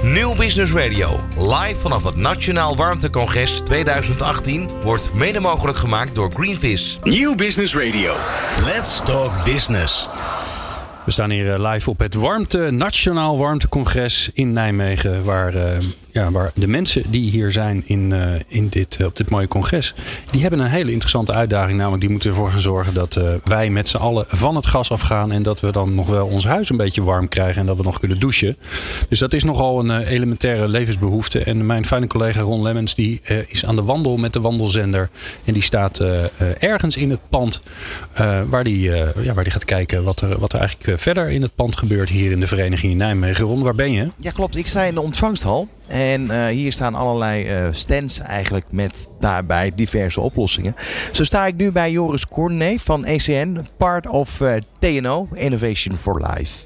Nieuw Business Radio, live vanaf het Nationaal Warmtecongres 2018, wordt mede mogelijk gemaakt door Greenvis. Nieuw Business Radio. Let's talk business. We staan hier live op het Nationaal Warmtecongres in Nijmegen. Waar de mensen die hier zijn op dit mooie congres, die hebben een hele interessante uitdaging. Namelijk, die moeten ervoor gaan zorgen dat wij met z'n allen van het gas afgaan. En dat we dan nog wel ons huis een beetje warm krijgen. En dat we nog kunnen douchen. Dus dat is nogal een elementaire levensbehoefte. En mijn fijne collega Ron Lemmens, die is aan de wandel met de wandelzender. En die staat ergens in het pand waar die gaat kijken wat er eigenlijk verder in het pand gebeurt hier in de vereniging in Nijmegen. Ron, waar ben je? Ja, klopt. Ik sta in de ontvangsthal. En hier staan allerlei stands eigenlijk met daarbij diverse oplossingen. Zo sta ik nu bij Joris Cornet van ECN, part of TNO, Innovation for Life.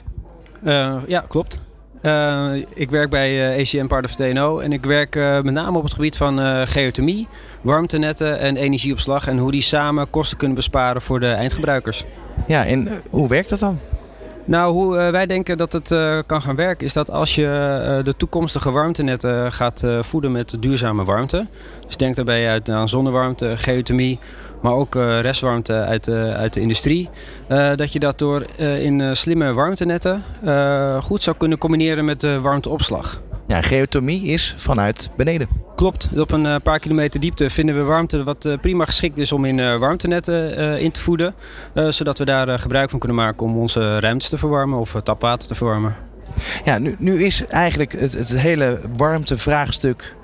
Ja, klopt. Ik werk bij ECN, part of TNO. En ik werk met name op het gebied van geothermie, warmtenetten en energieopslag. En hoe die samen kosten kunnen besparen voor de eindgebruikers. Ja, en hoe werkt dat dan? Nou, hoe wij denken dat het kan gaan werken is dat als je de toekomstige warmtenetten gaat voeden met duurzame warmte. Dus denk daarbij aan zonnewarmte, geothermie, maar ook restwarmte uit de industrie. Dat je dat door in slimme warmtenetten goed zou kunnen combineren met de warmteopslag. Ja, geothermie is vanuit beneden. Klopt. Op een paar kilometer diepte vinden we warmte wat prima geschikt is om in warmtenetten in te voeden. Zodat we daar gebruik van kunnen maken om onze ruimtes te verwarmen of tapwater te verwarmen. Ja, nu is eigenlijk het hele warmtevraagstuk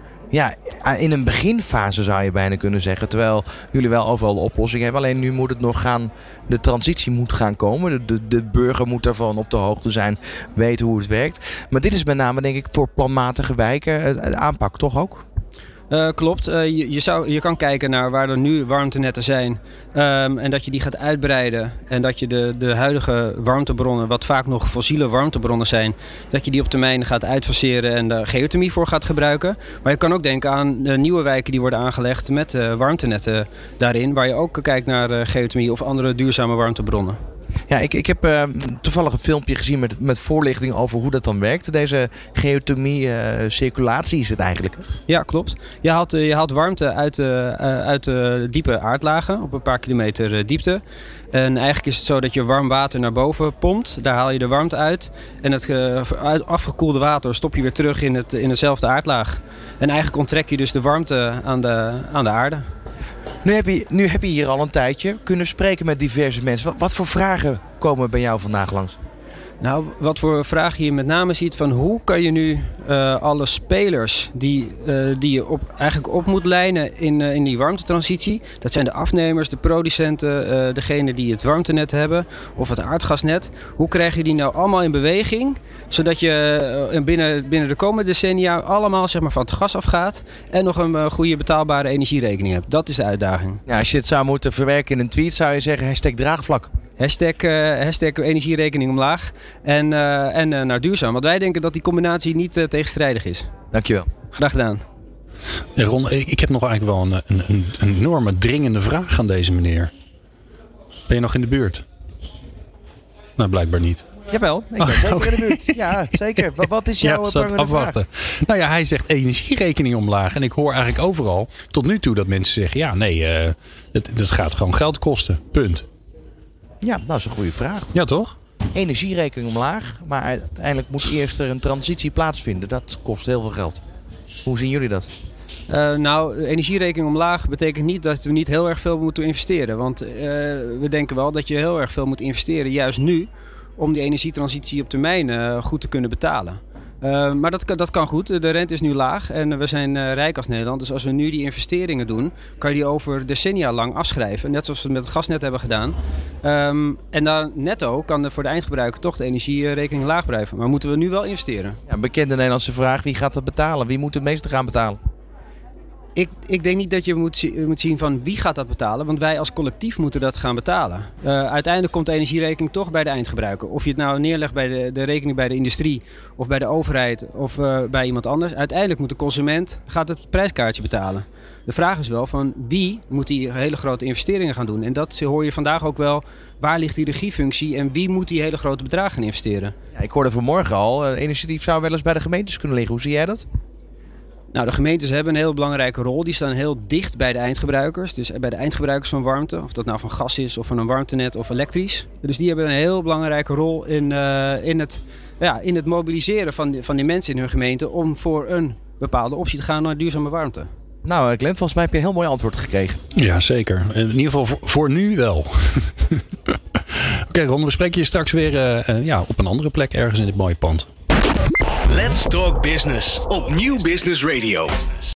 in een beginfase zou je bijna kunnen zeggen. Terwijl jullie wel overal de oplossing hebben. Alleen nu moet het nog gaan, de transitie moet gaan komen. De burger moet daarvan op de hoogte zijn, weten hoe het werkt. Maar dit is met name denk ik voor planmatige wijken aanpak toch ook? Klopt. Je kan kijken naar waar er nu warmtenetten zijn. En dat je die gaat uitbreiden. En dat je de huidige warmtebronnen, wat vaak nog fossiele warmtebronnen zijn, dat je die op termijn gaat uitfaseren en de geothermie voor gaat gebruiken. Maar je kan ook denken aan de nieuwe wijken die worden aangelegd met warmtenetten daarin. Waar je ook kijkt naar geothermie of andere duurzame warmtebronnen. Ja, ik heb toevallig een filmpje gezien met voorlichting over hoe dat dan werkt. Deze geothermie, circulatie is het eigenlijk. Ja, klopt. Je haalt warmte uit de diepe aardlagen op een paar kilometer diepte. En eigenlijk is het zo dat je warm water naar boven pompt. Daar haal je de warmte uit. En het afgekoelde water stop je weer terug in dezelfde aardlaag. En eigenlijk onttrek je dus de warmte aan de aarde. Nu heb je hier al een tijdje kunnen spreken met diverse mensen. Wat voor vragen komen bij jou vandaag langs? Nou, wat voor vragen je met name ziet van hoe kan je nu alle spelers die je eigenlijk op moet lijnen in die warmtetransitie. Dat zijn de afnemers, de producenten, degene die het warmtenet hebben of het aardgasnet. Hoe krijg je die nou allemaal in beweging? Zodat je binnen de komende decennia allemaal zeg maar, van het gas afgaat en nog een goede betaalbare energierekening hebt. Dat is de uitdaging. Ja, als je het zou moeten verwerken in een tweet zou je zeggen #draagvlak. Hashtag energierekening omlaag en naar duurzaam. Want wij denken dat die combinatie niet tegenstrijdig is. Dankjewel. Graag gedaan. Ja, Ron, ik heb nog eigenlijk wel een enorme dringende vraag aan deze meneer. Ben je nog in de buurt? Nou, blijkbaar niet. Jawel, ik ben zeker in de buurt. Ja, zeker. Wat is jouw prangende vraag? Nou ja, hij zegt energierekening omlaag. En ik hoor eigenlijk overal tot nu toe dat mensen zeggen... ja, nee, dat gaat gewoon geld kosten. Punt. Ja, dat is een goede vraag. Ja, toch? Energierekening omlaag, maar uiteindelijk moet eerst er een transitie plaatsvinden. Dat kost heel veel geld. Hoe zien jullie dat? Energierekening omlaag betekent niet dat we niet heel erg veel moeten investeren. Want we denken wel dat je heel erg veel moet investeren, juist nu, om die energietransitie op termijn goed te kunnen betalen. Maar dat kan goed. De rente is nu laag en we zijn rijk als Nederland. Dus als we nu die investeringen doen, kan je die over decennia lang afschrijven. Net zoals we met het gasnet hebben gedaan. En dan netto kan voor de eindgebruiker toch de energierekening laag blijven. Maar moeten we nu wel investeren? Ja, bekende Nederlandse vraag, wie gaat dat betalen? Wie moet het meeste gaan betalen? Ik denk niet dat je moet zien van wie gaat dat betalen. Want wij als collectief moeten dat gaan betalen. Uiteindelijk komt de energierekening toch bij de eindgebruiker. Of je het nou neerlegt bij de rekening bij de industrie of bij de overheid of bij iemand anders. Uiteindelijk moet de consument gaat het prijskaartje betalen. De vraag is wel van wie moet die hele grote investeringen gaan doen. En dat hoor je vandaag ook wel. Waar ligt die regiefunctie en wie moet die hele grote bedragen gaan investeren? Ja, ik hoorde vanmorgen al, initiatief zou wel eens bij de gemeentes kunnen liggen. Hoe zie jij dat? Nou, de gemeentes hebben een heel belangrijke rol. Die staan heel dicht bij de eindgebruikers. Dus bij de eindgebruikers van warmte. Of dat nou van gas is of van een warmtenet of elektrisch. Dus die hebben een heel belangrijke rol in het mobiliseren van die mensen in hun gemeente. Om voor een bepaalde optie te gaan naar duurzame warmte. Nou, Glenn, volgens mij heb je een heel mooi antwoord gekregen. Ja, zeker. In ieder geval voor nu wel. Oké, Ron, we spreken je straks weer op een andere plek ergens in dit mooie pand. Let's Talk Business op Nieuw Business Radio.